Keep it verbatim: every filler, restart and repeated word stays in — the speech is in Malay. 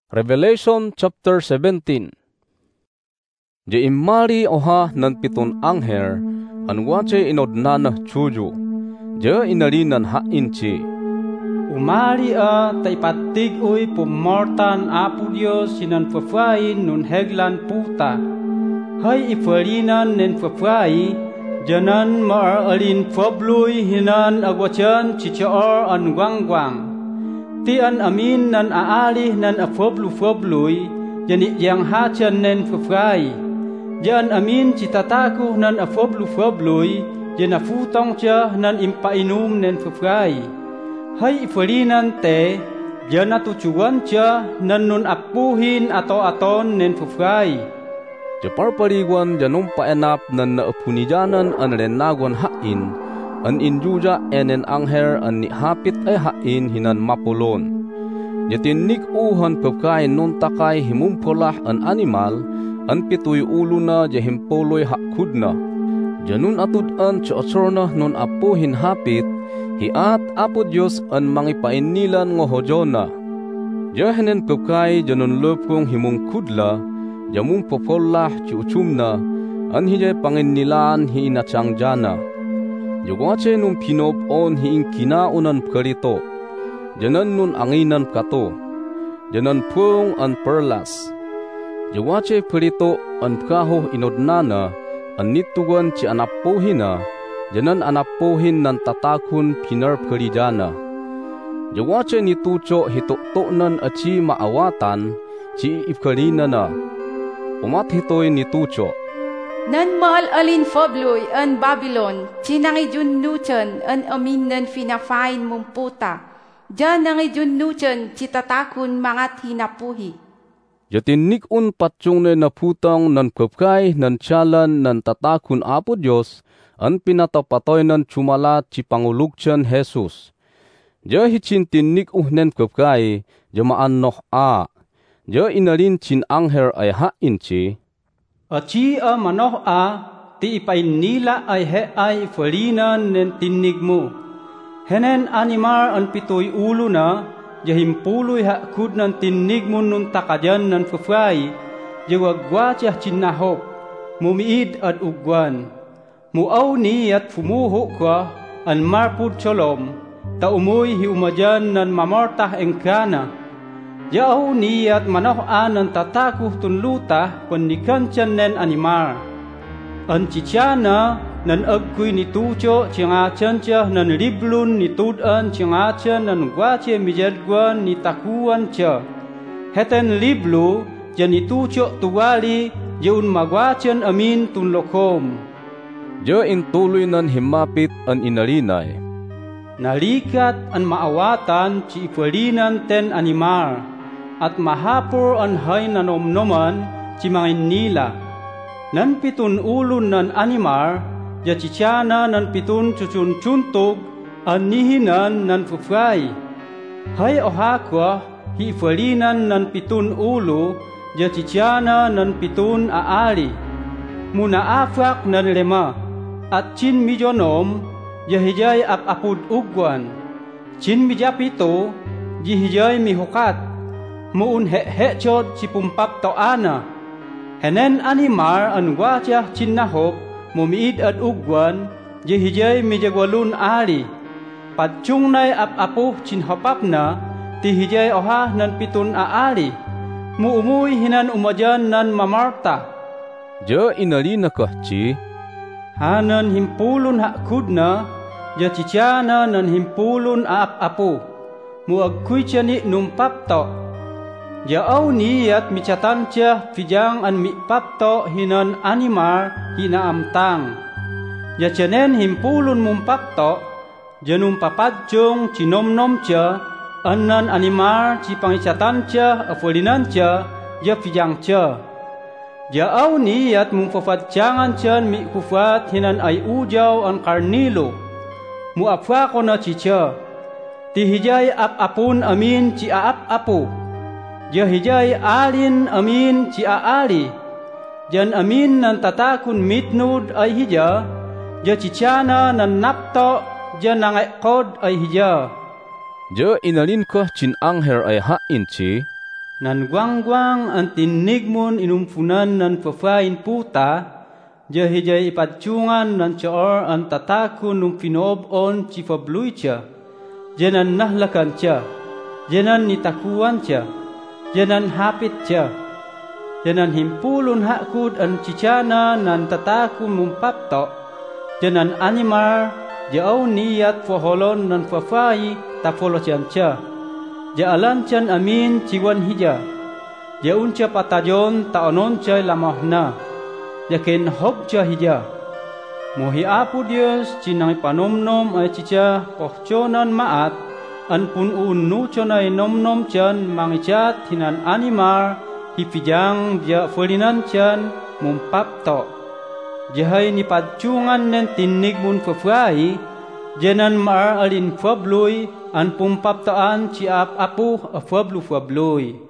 Revelation chapter seventeen. Di imari oha nan pitun angher, anwache inodna na chuju. Ja inalinan hain chi. Umari a taipatig uy pumortan Apo Dios sinan fafain nun heglan puta. Hay ifarinan nen fafai, janan maar alin fabluy hinan agwachan chichaor an gwangwang. Ti an amin nan aalih nan afoblu-fobluy, jani yang hachan nen fafai. Jan amin citataku nan afoblu-fobluy, jana futong cha nan impainum nen fafai. Hay ifarinan te, jana tujuan cha nan nun apuhin ato aton nen fafai. Japarpariwan janum paenap nan naapunijanan an renagwan hain, an injuja enen angher an nihapit ay hain hinan mapulon. Yatinnik uhan pagkain nun takay himumpolah an animal, an pituy ulo na jahimpoloy hakud na. Janun atud an tsosorna nun apuhin hapit, hiat Apo Diyos an mangipainilan ngohojo na. Jahenen pagkay janun lupkong himungkudla, jamung popolah ciucum na, an hijay panginilaan hiinatsang jana. Yugwache nung pinob on hiing kinaunan karito, janan nun anginan kato, janan pung an perlas. Yugwache karito an kaho inodnana, an nitugan ci anapohin na, janan anapohin nan tatakun pinar karijana. Yugwache nitucho hitoktonan aci maawatan, ci ifkarina na. Umat hitoy nitucho. Nan maal alin fobloy an Babylon, chinangi junnuchan an amin nan finafain mumputa. Diyan nangi junnuchan citatakun mangat hinapuhi. Yatinnik un patsyong na naputang nan kapkay nan tiyalan nan tatakun Apo Diyos, an pinatapatoy nan chumalat ci pangulugchan Jesus. Diya hichin tinnik uhnen kapkay, diya maannoh a. Diya inalin chin angher ay hain chi. Aci a manoh a, ti ipainila ay he ay falinan nen tinnig mo. Henen animar an pitoy ulo na, jahimpuloy hakud nan tinnig mo nun takadyan nan fafay, jawagwatyah chinnahok, mumiid at ugwan. Muaw ni at fumuho ka, an marpud cholom, ta umuy hiumadyan nan mamortah engkana. Yaw niyat manoh-an ang tatakuh tunluta kung nikansyan nen animar. Ang chichana nan agkuy nitucho chingachan siya nan liblun nitudan chingachan nan gwache mijadgwan nitakuan siya. Heten liblu jan nitucho tuwali yaun magwachan amin tunlokom. Diya intuloy nan himapit an inalinay. Nalikat an maawatan ci ifalinan ten animar. At mahapor an hay nanomnoman ci mangin nila. Nan pitun ulun nan animar, ya chichana nan pitun chuchun-chuntog, an nihinan nan fufay. Hay ohakwa, hifalinan nan pitun ulo, ya chichana nan pitun aali. Muna afak nan lema, at chin milyonom, ya hijay ap-apud ugwan. Chin mijapito, jihijay mihukat. Muun he-hechod si pumpap toana. Henen animar an watyah chinnahop, mumiid at ugwan, jihijay mijagwalun ali. Padchungnay ap-apuh chinhopap na, tihijay oha nan pitun aali. Muumuy hinan umadyan nan mamarta. Ja inalina kahchi. Hanan himpulun hakud na, ja chichana nan himpulun aap-apuh. Muagkuy chani numpap to. Yaaw niyat micatan siya fijang an mipapto hinan animar hinaamtang. Yachanen himpulun mumpapto, janum papadjong chinomnom siya, anan animar cipangicatan siya afolinan siya, ya fijang siya. Yaaw niyat mumpafadjangan siya mikufat hinan ay ujaw an karnilo. Muapwa ko na siya, tihijay ap-apun amin ci aap-apo. Jahijay alin amin ci aali. Jan amin nan tatakun mitnud ay hija. Jachichana nan napto jan nangekod ay hija. Ja inalin ka chin angher ay hain chi. Nan gwang-gwang an tinigmon inumpunan nan pafain puta, jahijay ipadsyungan nan tsaor an tatakon nung pinoob-on ci fabluy siya, janan nahlakan siya, janan nitakuan siya, janan hapit siya, janan himpulon hakud an cicana nan tatakon mumpapto, janan animar, jaaw niyat foholon nan fafai tapolosyan siya. Jaalan tiyan amin ciwan hija. Jaun cia patajon taonon cia lamahna. Jakin hob cia hija. Mohi apu Dios cinang panomnom ay cica pohconan maat. An pun unu conay nomnom cian mangicat hinan animar hipijang ja folinan cian mumpapto. Jahay ni padcungan nen tinig mun fafuai. Janan maar alin fabluy an pumpaptaan ci ap apu a fablu fabluy.